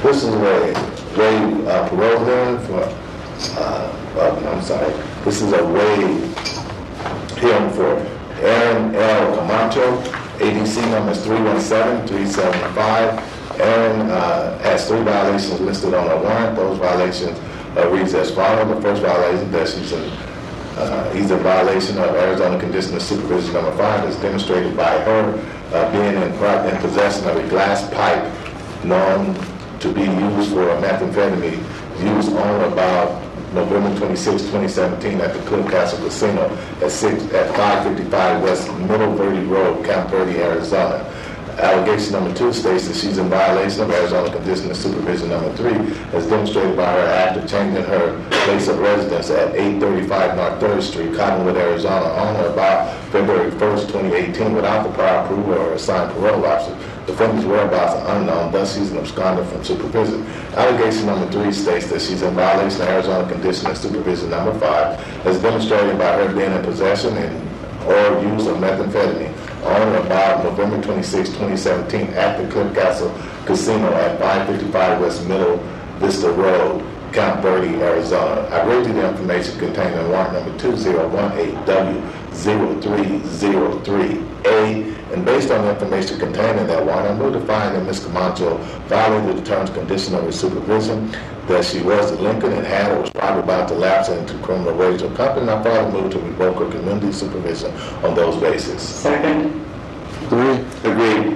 This is a parole hearing for, I'm sorry, this is a waive hearing for Aaron L. Camacho, ADC number is 317-375. Aaron has 3 violations listed on a warrant. Those violations reads as follows. The first violation that he's in violation of Arizona Condition of Supervision number 5 is demonstrated by her being in possession of a glass pipe known to be used for methamphetamine used on or about November 26, 2017 at the Cliff Castle Casino at 555 West Middle Verde Road, Camp Verde, Arizona. Allegation number 2 states that she's in violation of Arizona Condition of Supervision number 3 as demonstrated by her act of changing her place of residence at 835 North 3rd Street, Cottonwood, Arizona on or about February 1st, 2018 without the prior approval or assigned parole officer. The defendant's whereabouts are unknown, thus she's an absconder from supervision. Allegation number 3 states that she's in violation of Arizona Condition of Supervision number 5 as demonstrated by her being in possession or use of methamphetamine on or about November 26, 2017 at the Cliff Castle Casino at 555 West Middle Vista Road, Camp Verde, Arizona. I read you the information contained in warrant number 2018W0303A, and based on the information contained in that warrant, I move to find that Ms. Camacho violated the terms and conditions of her supervision, that she was delinquent and had or was probably about to lapse into criminal ways or company. I further move to revoke her community supervision on those bases. Second. Agree. Agreed.